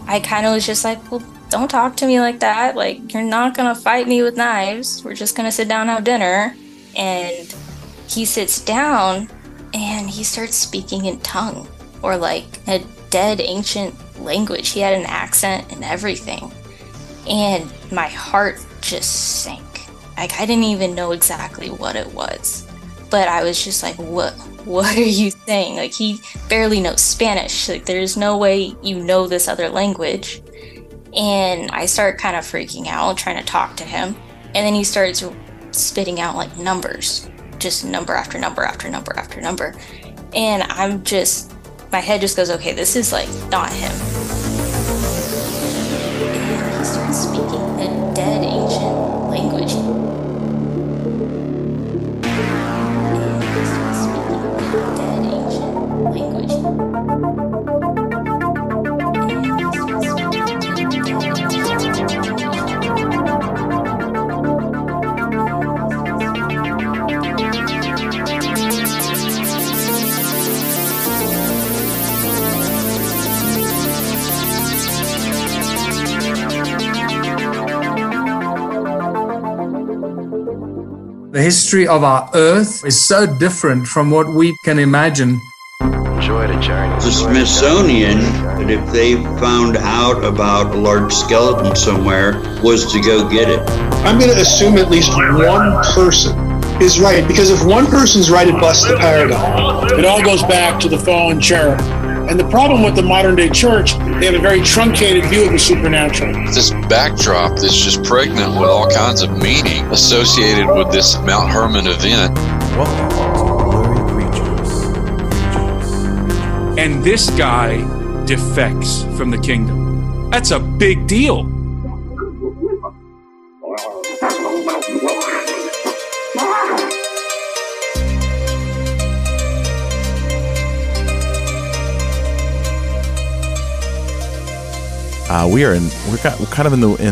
I kind of was just like, well, don't talk to me like that. Like, you're not gonna fight me with knives. We're just gonna sit down and have dinner. And he sits down and he starts speaking in tongue or like a dead ancient language. He had an accent and everything. And my heart just sank. Like, I didn't even know exactly what it was. But I was just like, what are you saying? Like, he barely knows Spanish. Like, there's no way you know this other language. And I start kind of freaking out, trying to talk to him. And then he starts spitting out like numbers, just number after number after number after number. And my head just goes, okay, this is like not him. And he starts speaking a dead ancient language. The history of our Earth is so different from what we can imagine. The Smithsonian, if they found out about a large skeleton somewhere, was to go get it. I'm going to assume at least one person is right, because if one person's right, it busts the paradigm. It all goes back to the fallen cherub. And the problem with the modern day church, they have a very truncated view of the supernatural. This backdrop that's just pregnant with all kinds of meaning associated with this Mount Hermon event. Welcome to Blurry Creatures. And this guy defects from the kingdom. That's a big deal. We're kind of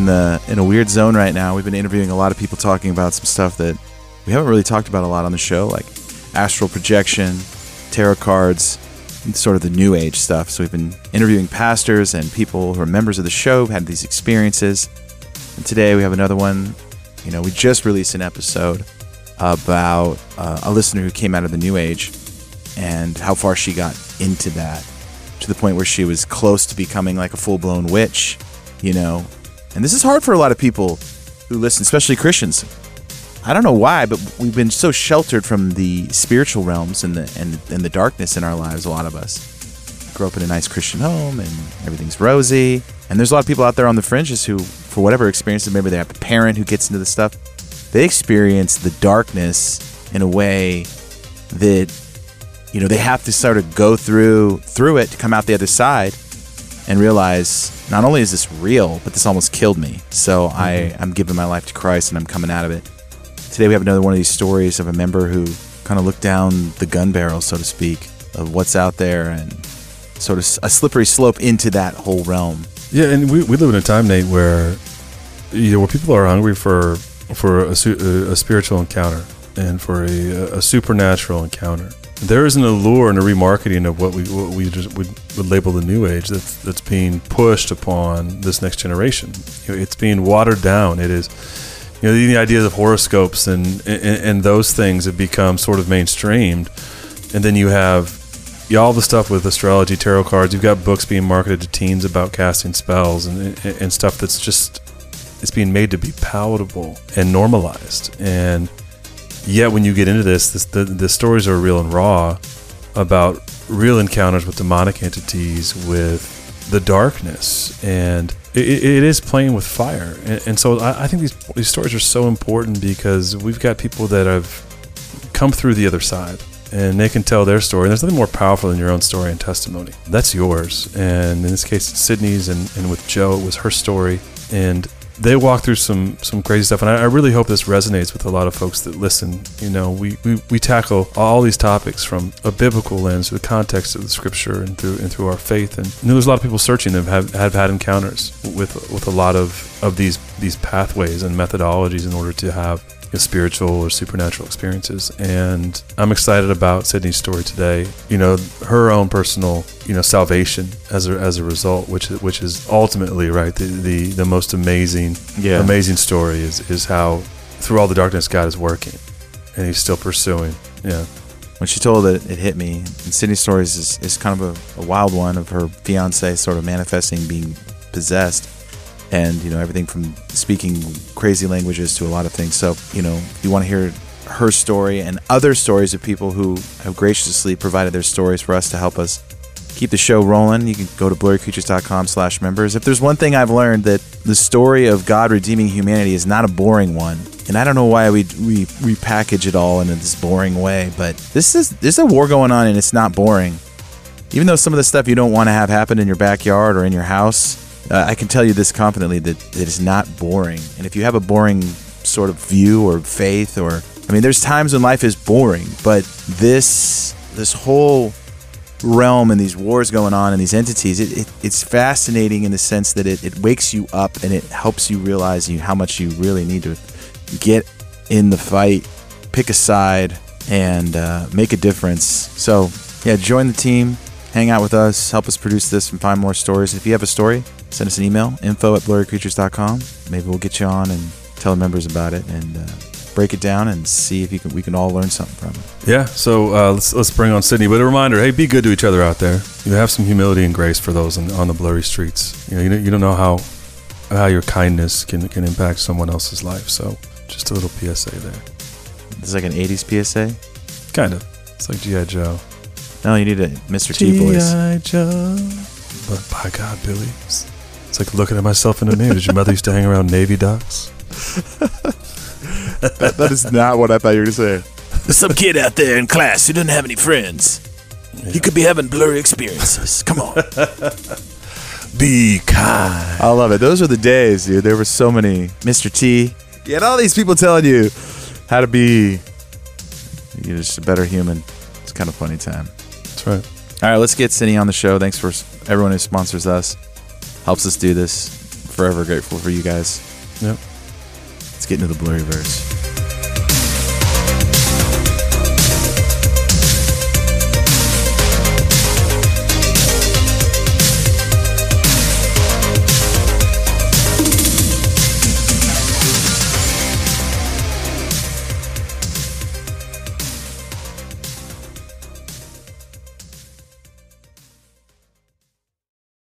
in a weird zone right now. We've been interviewing a lot of people talking about some stuff that we haven't really talked about a lot on the show, like astral projection, tarot cards, and sort of the new age stuff. So we've been interviewing pastors and people who are members of the show who had these experiences. And today we have another one. You know, we just released an episode about a listener who came out of the new age and how far she got into that, to the point where she was close to becoming like a full-blown witch, you know. And this is hard for a lot of people who listen, especially Christians. I don't know why, but we've been so sheltered from the spiritual realms and the darkness in our lives, a lot of us. Grew up in a nice Christian home and everything's rosy. And there's a lot of people out there on the fringes who, for whatever experiences, maybe they have a parent who gets into the stuff, they experience the darkness in a way that, you know, they have to sort of go through it to come out the other side and realize not only is this real, but this almost killed me. So I'm giving my life to Christ and I'm coming out of it. Today we have another one of these stories of a member who kind of looked down the gun barrel, so to speak, of what's out there and sort of a slippery slope into that whole realm. Yeah, and we live in a time, Nate, where, you know, where people are hungry for a spiritual encounter and for a supernatural encounter. There is an allure and a remarketing of what we just would label the new age that's being pushed upon this next generation. You know, it's being watered down. It is, you know, the ideas of horoscopes and those things have become sort of mainstreamed. And then you have all the stuff with astrology, tarot cards. You've got books being marketed to teens about casting spells and stuff that's just, it's being made to be palatable and normalized. And yet when you get into this, the stories are real and raw about real encounters with demonic entities, with the darkness, and it is playing with fire. And so I think these stories are so important because we've got people that have come through the other side and they can tell their story. And there's nothing more powerful than your own story and testimony. That's yours. And in this case, it's Sydney's, and with Joe, it was her story. And they walk through some crazy stuff, and I really hope this resonates with a lot of folks that listen. You know, we tackle all these topics from a biblical lens, through the context of the scripture, and through our faith. And you know, there's a lot of people searching that have had encounters with a lot of these pathways and methodologies in order to have spiritual or supernatural experiences. And I'm excited about Sydney's story today. Her own personal, salvation as a result, which is ultimately, right, the most amazing story is how through all the darkness God is working, and He's still pursuing. Yeah. When she told it, it hit me. And Sydney's story is kind of a wild one of her fiance sort of manifesting being possessed. And, everything from speaking crazy languages to a lot of things. So, if you want to hear her story and other stories of people who have graciously provided their stories for us to help us keep the show rolling, you can go to blurrycreatures.com/members. If there's one thing I've learned, that the story of God redeeming humanity is not a boring one. And I don't know why we repackage it all in this boring way, but there's a war going on and it's not boring. Even though some of the stuff you don't want to have happen in your backyard or in your house, I can tell you this confidently that it is not boring. And if you have a boring sort of view or faith, there's times when life is boring, but this whole realm and these wars going on and these entities, it's fascinating in the sense that it wakes you up and it helps you realize how much you really need to get in the fight, pick a side, and make a difference. So, yeah, join the team, hang out with us, help us produce this and find more stories. If you have a story, send us an email, info@blurrycreatures.com. Maybe we'll get you on and tell the members about it and break it down and see if we can all learn something from it. Yeah, so let's bring on Sydney. But a reminder, hey, be good to each other out there. Have some humility and grace for those on the blurry streets. You don't know how your kindness can impact someone else's life. So just a little PSA there. It's like an 80s PSA? Kind of. It's like G.I. Joe. No, you need a Mr. T voice. G.I. Joe. But by God, Billy, it's like looking at myself in the mirror. Did your mother used to hang around Navy docks? that is not what I thought you were going to say. There's some kid out there in class who doesn't have any friends. Yeah. He could be having blurry experiences. Come on. Be kind. I love it. Those are the days, dude. There were so many Mr. T. You had all these people telling you how to be just a better human. It's kind of funny time. That's right. All right, let's get Sydney on the show. Thanks for everyone who sponsors us. Helps us do this. Forever grateful for you guys. Yep. Let's get into the Blurryverse.